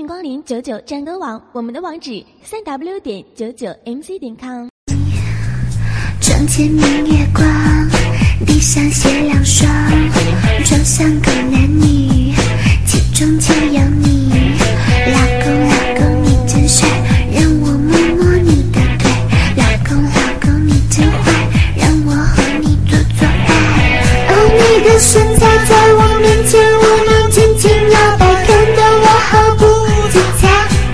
迎光临99战歌网，我们的网址3w.99mc.com。 床前明月光，地上写两双，床上狗男女，其中就有你。老公老公你真帅，让我摸摸你的腿。老公老公你真坏，让我和你做做爱。哦，你的身材在我面前无能轻轻摇摆，看得我好不自在。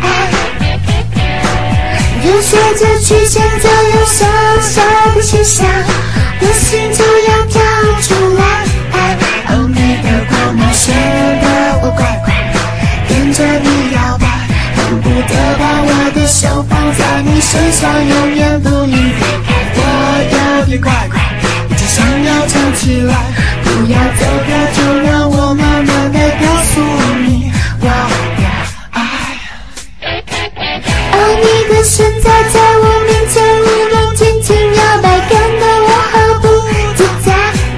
热血着曲线就有小小的心伤，我心就要跳出来。哦，你的光芒显得我乖乖跟着你摇摆，恨不得把我的手放在你身上，永远不离开。我有点怪怪，一直想要站起来，不要走开，就让我慢慢地告诉你我的爱。哦，你的身材在我面前无能轻轻摇摆，看得我好不自在。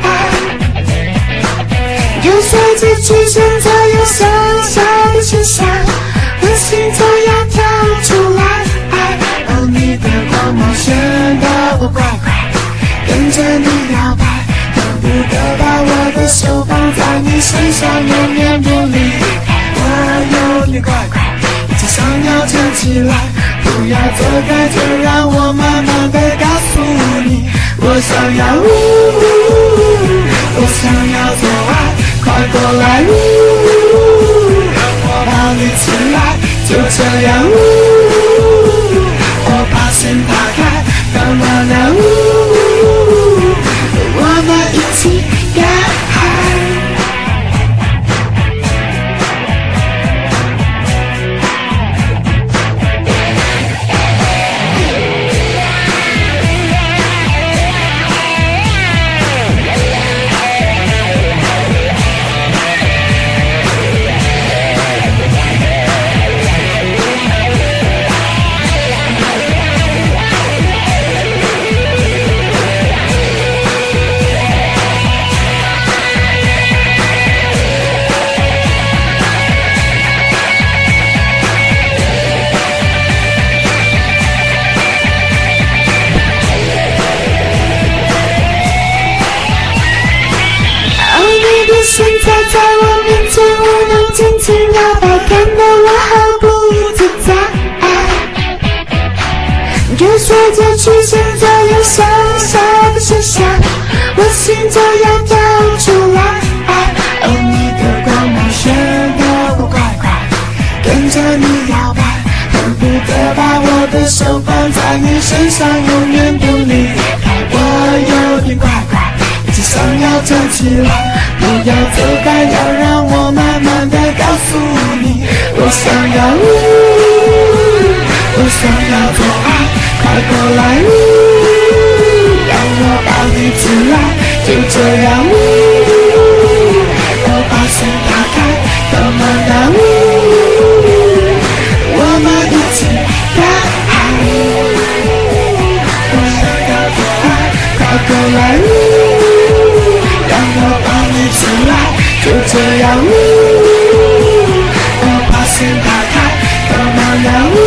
热水着曲线就有小小的心伤，我心就要跳出来。哦，你的光芒显得我乖乖跟着你摇摆，恨不得把我的手放在你身上，永远不离开。我有点怪怪，一直想要站起来，不要走开，就让我慢慢地告诉你，我想要我想要做爱，快过来让我抱你起来，就这样我把心打开，干嘛呢我们一起干嗨。现在在我面前无能轻轻摇摆，看得我好不自在。热水着曲线就有小小的心伤，我心就要跳出来。哦，你的光芒显得我乖乖跟着你摇摆，恨不得把我的手放在你身上，永远不离开。我有点乖乖，一直想要站起来，不要走开，要让我慢慢地告诉你，我想要做爱，快过来让我抱你起来，就这样我把心打开，干嘛呢我们一起干爱。我想要做爱，快过来让我抱你起来，就这样我把心打开，干嘛呢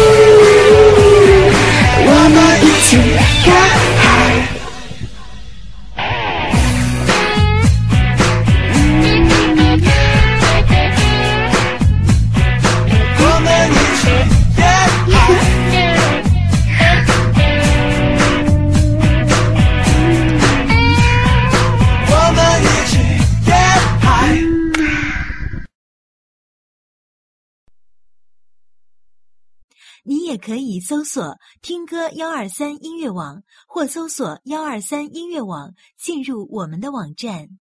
我们一起干嗨。我们一起干嗨。我们一起干嗨。 你也可以搜索听歌123音乐网或搜索123音乐网进入我们的网站。